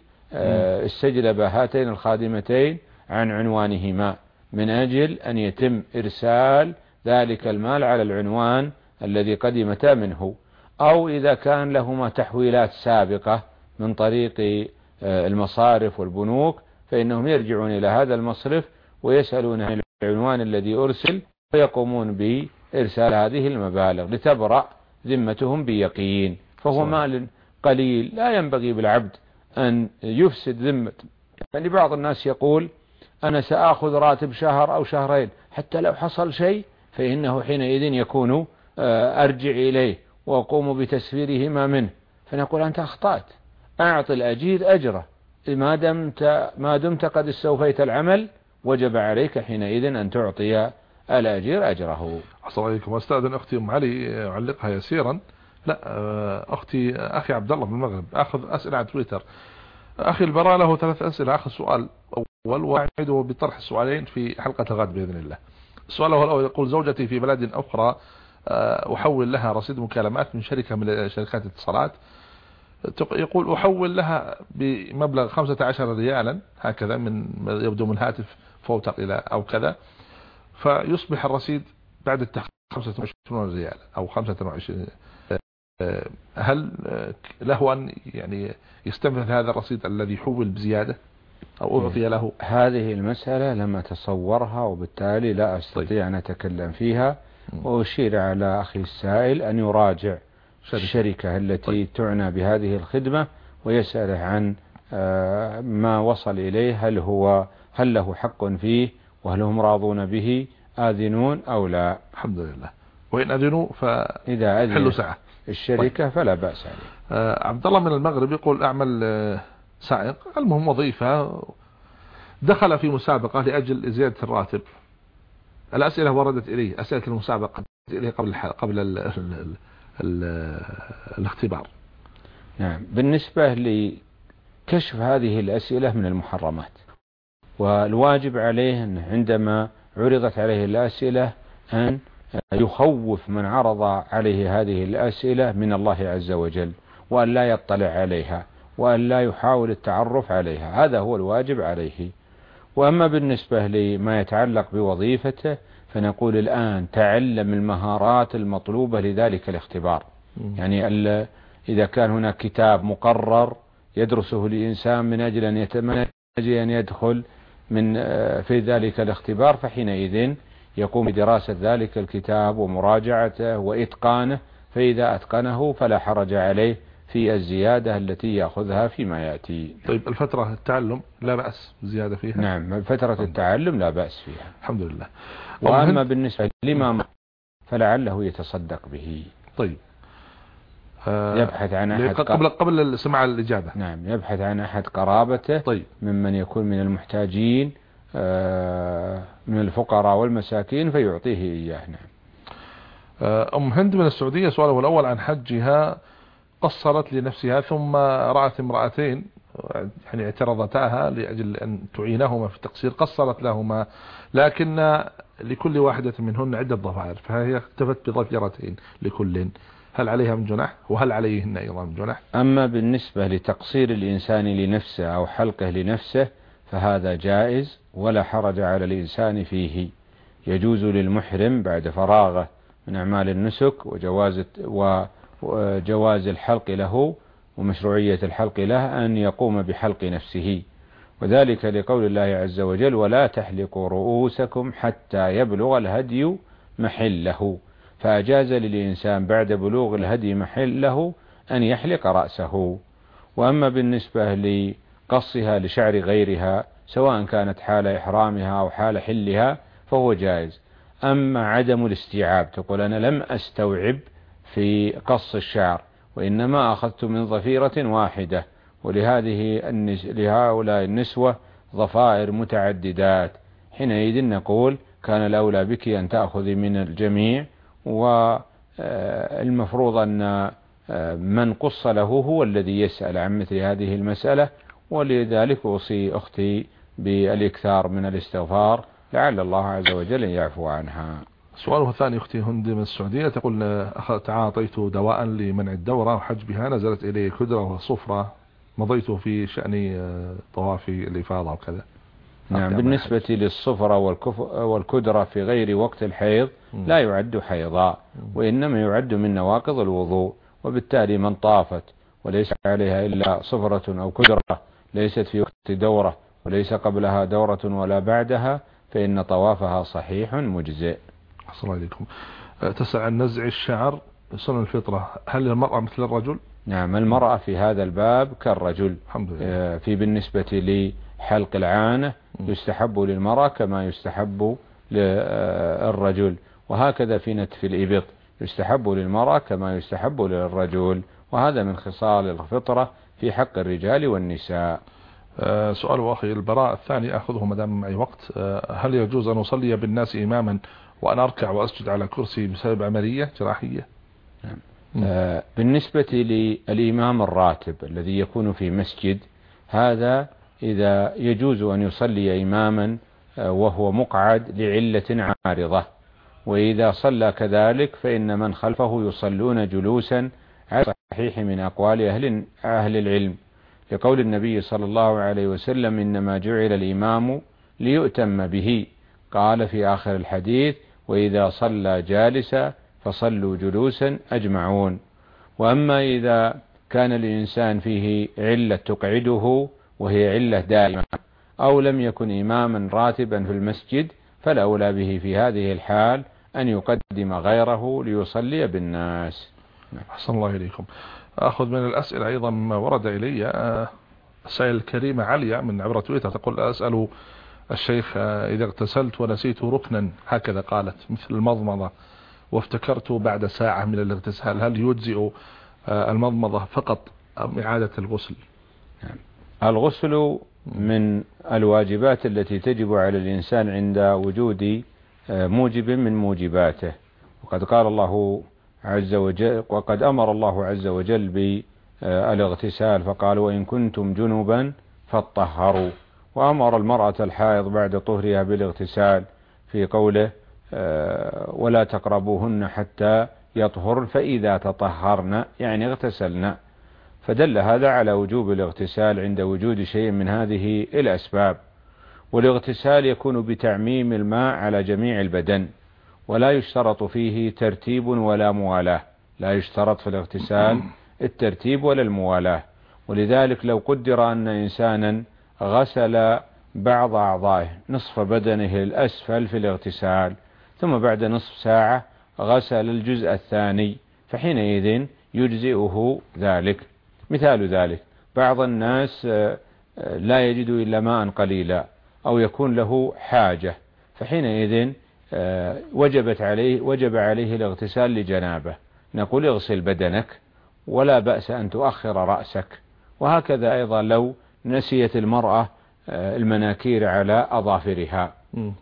استجلب هاتين الخادمتين عن عنوانهما من أجل أن يتم إرسال ذلك المال على العنوان الذي قدمتا منه، أو إذا كان لهما تحويلات سابقة من طريق المصارف والبنوك فإنهم يرجعون إلى هذا المصرف ويسألون عن العنوان الذي أرسل ويقومون بإرسال هذه المبالغ لتبرأ ذمتهم بيقين. فهو مال قليل لا ينبغي بالعبد أن يفسد ذمة. يعني بعض الناس يقول أنا سأخذ راتب شهر أو شهرين حتى لو حصل شيء فإنه حينئذ يكون أرجع إليه وأقوم بتسفيرهما منه. فنقول أنت أخطأت، أعط الأجير أجره، ما دمت, ما دمت قد استوفيت العمل وجب عليك حينئذ أن تعطي الأجير أجره. أحسن عليكم. أستاذن أختي أم علي أعلقها يسيرا. لا أختي أخي عبد الله من المغرب أخذ أسئلة على تويتر. أخي البراء له ثلاث أسئلة، أخذ سؤال أول وأعده بطرح السؤالين في حلقة الغد بإذن الله. السؤال الأول يقول زوجتي في بلد أخرى أحول لها رصيد مكالمات من شركة من شركات الاتصالات يقول أحول لها بمبلغ خمسة عشر ريالا هكذا من يبدو من هاتف فوتق إلى أو كذا، فيصبح الرصيد بعد التخفيض خمسة وعشرين ريال أو خمسة وعشرين. هل له أن يعني يستنفذ هذا الرصيد الذي حول بزيادة أو أعطي له؟ هذه المسألة لم أتصورها وبالتالي لا أستطيع أن أتكلم فيها، وأشير على أخي السائل أن يراجع الشركة التي طيب. تعنى بهذه الخدمة ويسأل عن ما وصل إليه، هل هو هل له حق فيه وهل هم راضون به آذنون أو لا. الحمد لله. وإن أذنوا فإذا أذن ساعة الشركة طيب. فلا بأس عليه. آه عبد الله من المغرب يقول أعمل آه سائق، المهم وظيفة، دخل في مسابقة لأجل زيادة الراتب. الأسئلة وردت إليه، أسئلة المسابقة إليه قبل قبل ال ال ال ال الاختبار. نعم. بالنسبة لكشف هذه الأسئلة من المحرمات، والواجب عليه أن عندما عرضت عليه الأسئلة أن يخوف من عرض عليه هذه الأسئلة من الله عز وجل، وأن لا يطلع عليها، وأن لا يحاول التعرف عليها. هذا هو الواجب عليه. وأما بالنسبة لما يتعلق بوظيفته فنقول الآن تعلم المهارات المطلوبة لذلك الاختبار. يعني إذا كان هناك كتاب مقرر يدرسه الإنسان من أجل أن يتمنى أن يدخل من في ذلك الاختبار، فحينئذ يقوم بدراسة ذلك الكتاب ومراجعته وإتقانه، فإذا أتقنه فلا حرج عليه في الزيادة التي يأخذها فيما يأتي. طيب الفترة التعلم لا بأس زيادة فيها؟ نعم، فترة التعلم لا بأس فيها الحمد لله. وأما بالنسبة لما فلعله يتصدق به. طيب آه يبحث عن أحد قبل قبل سماع الإجابة. نعم، يبحث عن أحد قرابته طيب. ممن يكون من المحتاجين آه من الفقراء والمساكين فيعطيه إياه. نعم. آه أم هند من السعودية سؤاله الأول عن حجها، قصرت لنفسها ثم رأت امرأتين يعني اعترضتاها لأجل أن تعينهما في التقصير، قصرت لهما لكن لكل واحدة منهن عدة ضفائر، فهي اكتفت بضفيرتين لكل، هل عليها من جناح وهل عليهن أيضا من جناح؟ أما بالنسبة لتقصير الإنسان لنفسه أو حلقه لنفسه فهذا جائز ولا حرج على الإنسان فيه. يجوز للمحرم بعد فراغه من أعمال النسك وجواز وجواز الحلق له ومشروعية الحلق له أن يقوم بحلق نفسه، وذلك لقول الله عز وجل: ولا تحلقوا رؤوسكم حتى يبلغ الهدي محله، فأجاز للإنسان بعد بلوغ الهدي محله أن يحلق رأسه. وأما بالنسبة لقصها لشعر غيرها سواء كانت حال إحرامها أو حال حلها فهو جائز. أما عدم الاستيعاب، تقول أنا لم أستوعب في قص الشعر وإنما أخذت من ضفيرة واحدة، ولهذه النس... لهؤلاء النسوة ضفائر متعددات، حينئذ نقول كان الأولى بك أن تأخذي من الجميع، والمفروض أن من قص له هو الذي يسأل عن مثل هذه المسألة، ولذلك أوصي أختي بالإكثار من الاستغفار لعل الله عز وجل يعفو عنها. سؤاله الثاني أختي هند من السعودية تقول: تعاطيت دواء لمنع الدورة وحجبها، نزلت إلي كدرة وصفرة، مضيت في شأن طواف الإفاضة وكذا. نعم، بالنسبة للصفرة والكدرة في غير وقت الحيض لا يعد حيضا، وإنما يعد من نواقض الوضوء، وبالتالي من طافت وليس عليها إلا صفرة أو كدرة ليست في وقت دورة وليس قبلها دورة ولا بعدها فإن طوافها صحيح مجزئ. أحسن الله إليكم. تسأل عن نزع الشعر سنن الفطرة، هل المرأة مثل الرجل؟ نعم، المرأة في هذا الباب كالرجل. الحمد لله. في بالنسبة لحلق العانة يستحب للمرأة كما يستحب للرجل، وهكذا في نتف الإبط يستحب للمرأة كما يستحب للرجل، وهذا من خصال الفطرة في حق الرجال والنساء. أه سؤال أخي البراء الثاني أخذه مدام معي وقت، أه هل يجوز أن أصلي بالناس إماما وأن أركع وأسجد على كرسي بسبب عملية جراحية؟ نعم. أه بالنسبة للإمام الراتب الذي يكون في مسجد، هذا إذا يجوز أن يصلي إماما وهو مقعد لعلة عارضة، وإذا صلى كذلك فإن من خلفه يصلون جلوسا على صحيح من أقوال أهل, أهل العلم، لقول النبي صلى الله عليه وسلم إنما جعل الإمام ليؤتم به، قال في آخر الحديث وإذا صلى جالسا فصلوا جلوسا أجمعون. وأما إذا كان الإنسان فيه علة تقعده وهي علة دائمة أو لم يكن إماما راتبا في المسجد فالأولى به في هذه الحال أن يقدم غيره ليصلي بالناس. أحسن الله إليكم. أخذ من الأسئلة أيضا ما ورد إلي. السائل الكريمة عليا من عبر تويتر تقول أسأل الشيخ إذا اغتسلت ونسيت ركنا، هكذا قالت، مثل المضمضة، وافتكرت بعد ساعة من الاغتسال، هل يجزئ المضمضة فقط أم إعادة الغسل؟ الغسل من الواجبات التي تجب على الإنسان عند وجود موجب من موجباته، وقد قال الله عز وجل وقد أمر الله عز وجل بالاغتسال فقال وإن كنتم جنبا فاطهروا، وأمر المرأة الحائض بعد طهرها بالاغتسال في قوله ولا تقربوهن حتى يطهرن فإذا تطهرن يعني اغتسلن، فدل هذا على وجوب الاغتسال عند وجود شيء من هذه الأسباب. والاغتسال يكون بتعميم الماء على جميع البدن، ولا يشترط فيه ترتيب ولا موالاة، لا يشترط في الاغتسال الترتيب ولا الموالاة. ولذلك لو قدر أن إنسانا غسل بعض أعضائه نصف بدنه الأسفل في الاغتسال ثم بعد نصف ساعة غسل الجزء الثاني فحينئذ يجزئه ذلك. مثال ذلك بعض الناس لا يجد إلا ماء قليلا أو يكون له حاجة، فحينئذ وجبت عليه وجب عليه الاغتسال لجنابه، نقول اغسل بدنك ولا بأس أن تؤخر رأسك. وهكذا أيضا لو نسيت المرأة المناكير على أظافرها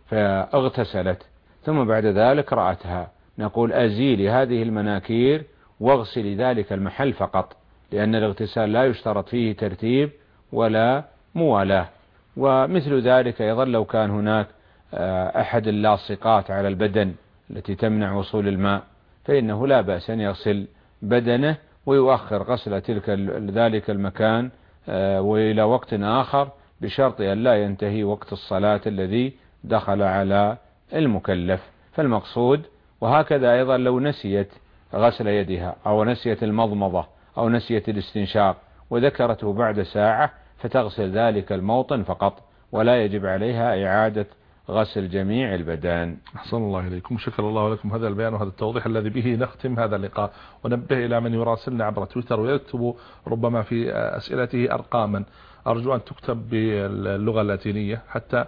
فاغتسلت ثم بعد ذلك رأتها، نقول أزيلي هذه المناكير واغسلي ذلك المحل فقط، لأن الاغتسال لا يشترط فيه ترتيب ولا موالاة. ومثل ذلك أيضا لو كان هناك أحد اللاصقات على البدن التي تمنع وصول الماء فإنه لا بأس أن يغسل بدنه ويؤخر غسل تلك ذلك المكان وإلى وقت آخر بشرط أن لا ينتهي وقت الصلاة الذي دخل على المكلف. فالمقصود وهكذا أيضا لو نسيت غسل يدها أو نسيت المضمضة أو نسيت الاستنشاق وذكرته بعد ساعة فتغسل ذلك الموطن فقط، ولا يجب عليها إعادة غسل جميع البدن. أحسن الله إليكم، شكر الله لكم هذا البيان وهذا التوضيح الذي به نختم هذا اللقاء. ونبه إلى من يراسلنا عبر تويتر ويكتب ربما في أسئلته أرقاما، أرجو أن تكتب باللغة اللاتينية حتى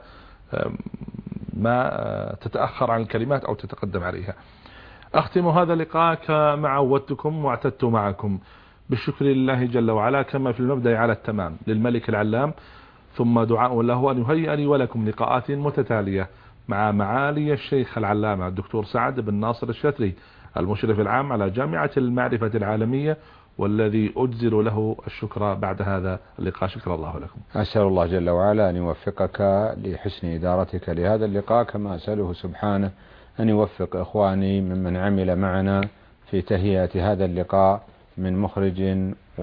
ما تتأخر عن الكلمات أو تتقدم عليها. أختم هذا اللقاء كما عودتكم واعتدت معكم بالشكر لله جل وعلا كما في المبدأ على التمام للملك العلام، ثم دعاء له أن يهيئ لي ولكم لقاءات متتالية مع معالي الشيخ العلامة الدكتور سعد بن ناصر الشتري المشرف العام على جامعة المعرفة العالمية، والذي أجزل له الشكر بعد هذا اللقاء. شكر الله لكم. أسأل الله جل وعلا أن يوفقك لحسن إدارتك لهذا اللقاء، كما أسأله سبحانه أن يوفق إخواني ممن عمل معنا في تهيئة هذا اللقاء من مخرج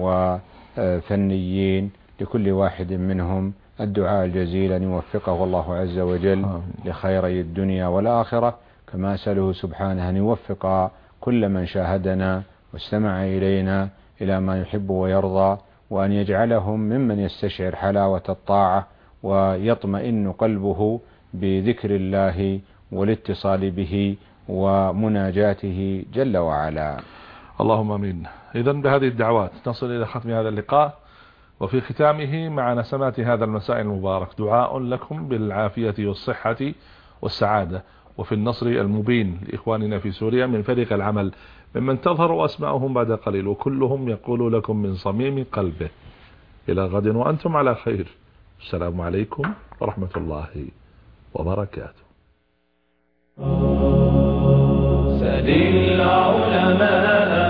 وفنيين، لكل واحد منهم الدعاء الجزيل أن يوفقه الله عز وجل لخيري الدنيا والآخرة، كما أسأله سبحانه أن يوفق كل من شاهدنا واستمع إلينا إلى ما يحب ويرضى، وأن يجعلهم ممن يستشعر حلاوة الطاعة ويطمئن قلبه بذكر الله والاتصال به ومناجاته جل وعلا. اللهم امين. إذن بهذه الدعوات نصل إلى ختم هذا اللقاء، وفي ختامه مع نسمات هذا المساء المبارك دعاء لكم بالعافية والصحة والسعادة وفي النصر المبين لإخواننا في سوريا من فريق العمل ممن تظهر أسماءهم بعد قليل، وكلهم يقول لكم من صميم قلبه إلى غد وأنتم على خير. السلام عليكم ورحمة الله وبركاته. سل العلماء